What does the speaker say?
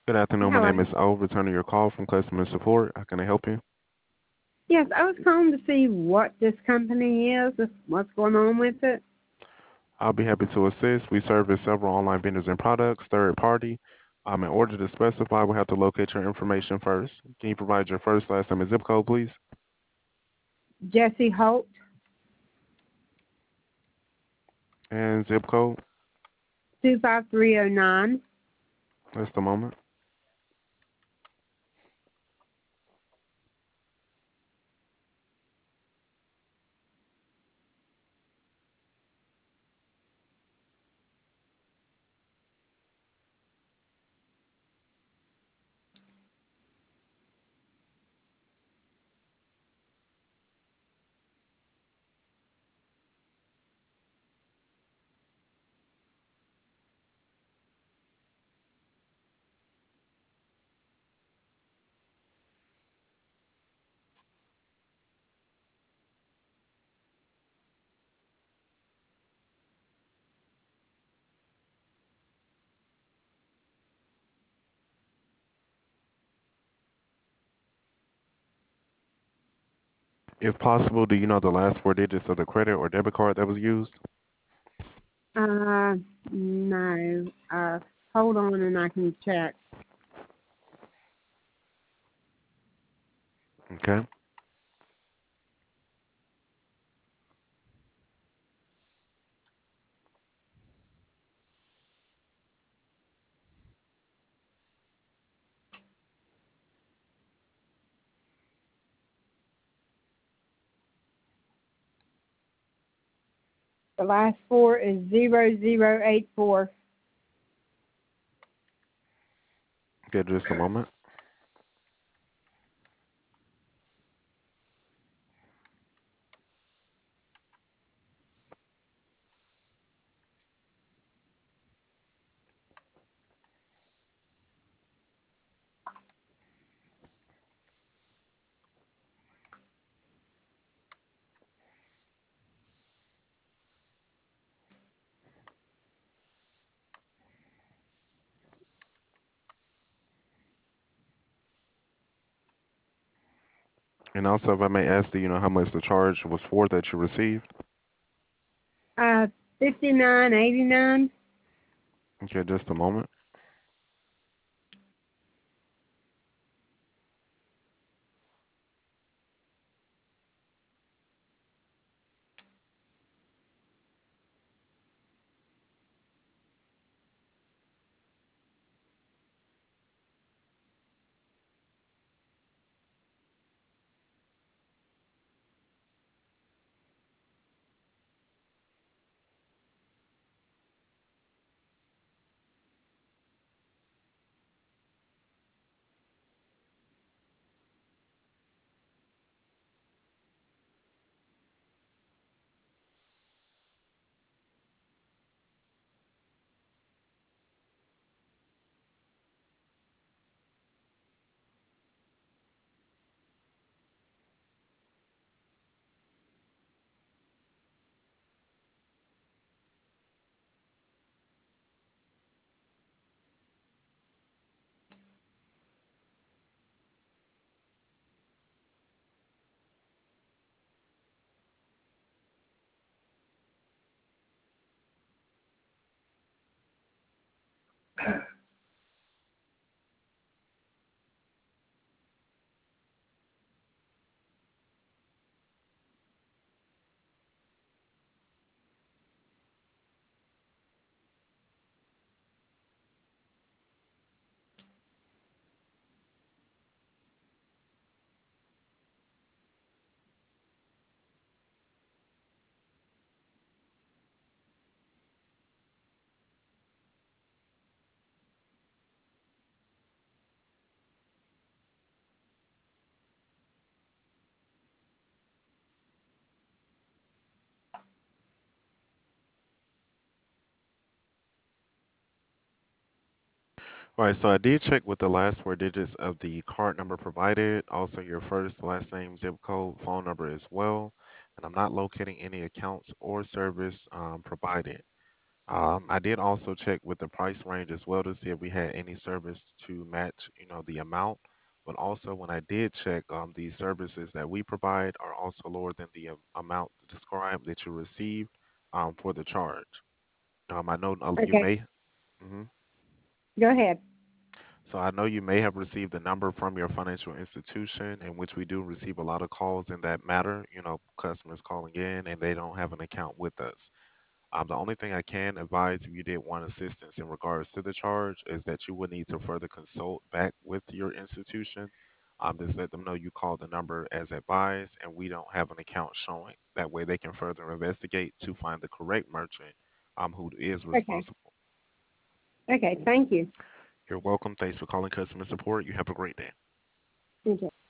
Good afternoon. My Hello. name is O, returning your call from customer support. How can I help you? Yes, I was calling to see what this company is, what's going on with it. I'll be happy to assist. We service several online vendors and products, third party. In order to specify, we have to locate your information first. Can you provide your first, last name, and zip code, please? Jesse Holt, And zip code? 25309. Just a moment. If possible, do you know the last four digits of the credit or debit card that was used? Uh, no. Hold on and I can check. Okay. The last four is 0084. Okay, just a moment. And also, if I may ask, do you know how much the charge was for that you received? Uh, 5989. Okay, just a moment. All right, so I did check with the last four digits of the card number provided, also your first, last name, zip code, phone number as well, and I'm not locating any accounts or service provided. I did also check with the price range as well to see if we had any service to match, the amount. But also, when I did check, the services that we provide are also lower than the amount described that you received for the charge. I know you Okay, may. Mhm. go ahead. So I know you may have received a number from your financial institution, in which we do receive a lot of calls in that matter. Customers calling in and they don't have an account with us. The only thing I can advise if you did want assistance in regards to the charge is that you would need to further consult back with your institution. Just let them know you called the number as advised and we don't have an account showing. That way they can further investigate to find the correct merchant who is Okay, responsible. okay, thank you. You're welcome. Thanks for calling customer support. You have a great day. Okay.